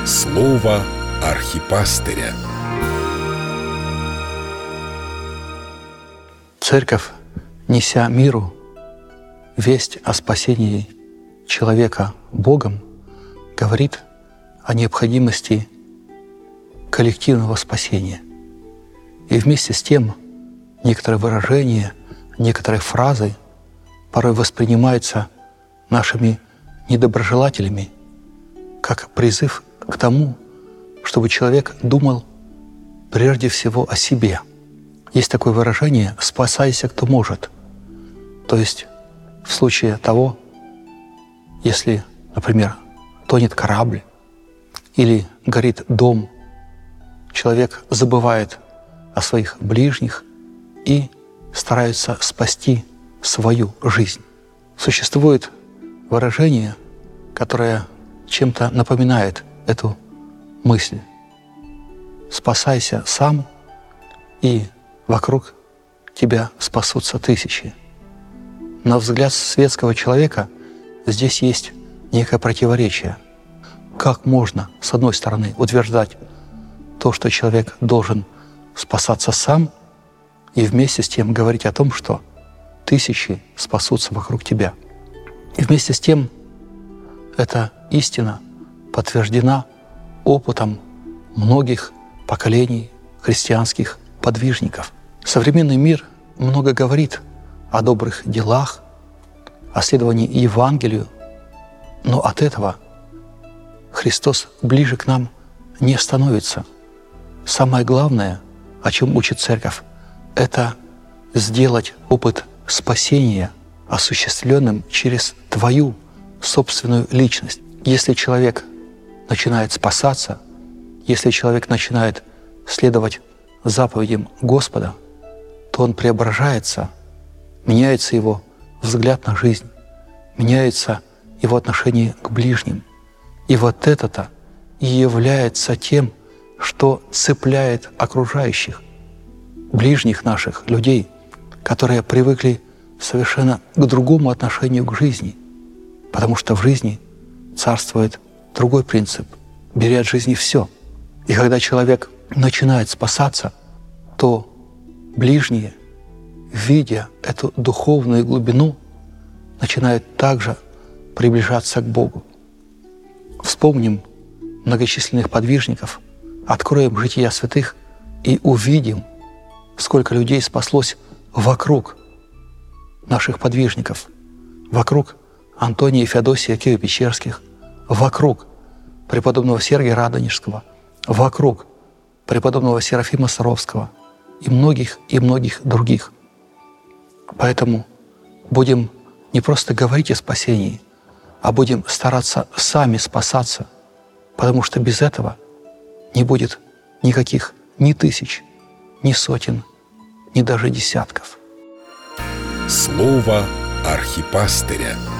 Слово архипастыря. Церковь, неся миру весть о спасении человека Богом, говорит о необходимости коллективного спасения. И вместе с тем некоторые выражения, некоторые фразы порой воспринимаются нашими недоброжелателями как призыв к тому, чтобы человек думал прежде всего о себе. Есть такое выражение «спасайся, кто может». То есть в случае того, если, например, тонет корабль или горит дом, человек забывает о своих ближних и старается спасти свою жизнь. Существует выражение, которое чем-то напоминает эту мысль. «Спасайся сам, и вокруг тебя спасутся тысячи». На взгляд светского человека здесь есть некое противоречие. Как можно, с одной стороны, утверждать то, что человек должен спасаться сам, и вместе с тем говорить о том, что тысячи спасутся вокруг тебя. И вместе с тем эта истина подтверждена опытом многих поколений христианских подвижников. Современный мир много говорит о добрых делах, о следовании Евангелию, но от этого Христос ближе к нам не становится. Самое главное, о чем учит Церковь, это сделать опыт спасения осуществленным через твою собственную личность. Если человек начинает спасаться, если человек начинает следовать заповедям Господа, то он преображается, меняется его взгляд на жизнь, меняется его отношение к ближним. И вот это-то и является тем, что цепляет окружающих, ближних наших, людей, которые привыкли совершенно к другому отношению к жизни, потому что в жизни царствует другой принцип – бери от жизни все. И когда человек начинает спасаться, то ближние, видя эту духовную глубину, начинают также приближаться к Богу. Вспомним многочисленных подвижников, откроем жития святых и увидим, сколько людей спаслось вокруг наших подвижников, вокруг Антония и Феодосия Киево-Печерских, вокруг преподобного Сергия Радонежского, вокруг преподобного Серафима Саровского и многих других. Поэтому будем не просто говорить о спасении, а будем стараться сами спасаться, потому что без этого не будет никаких ни тысяч, ни сотен, ни даже десятков. Слово архипастыря.